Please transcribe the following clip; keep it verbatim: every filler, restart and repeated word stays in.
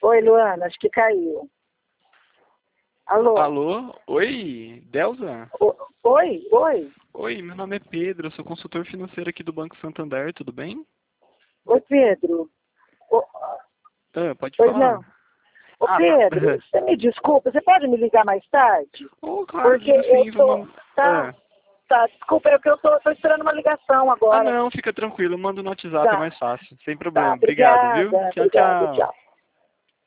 Oi, Luana, acho que caiu. Alô? Alô? Oi, Delza? O- Oi, oi. Oi, meu nome é Pedro, eu sou consultor financeiro aqui do Banco Santander, tudo bem? Oi, Pedro. O- Ah, pode Oi, falar. não. Ô, Ah, Pedro, você me desculpa, você pode me ligar mais tarde? oh, claro, Porque digo eu sim, tô... vamos... Tá, Ah. tá, desculpa, é que eu tô, tô esperando uma ligação ah, agora. não, fica tranquilo, manda no WhatsApp, é Tá, mais fácil, sem tá, problema. Obrigado, viu? obrigada, Tchau, obrigada, tchau. tchau.